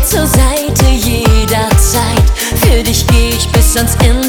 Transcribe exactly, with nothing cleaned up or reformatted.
zur Seite jederzeit. Für dich geh ich bis ans Ende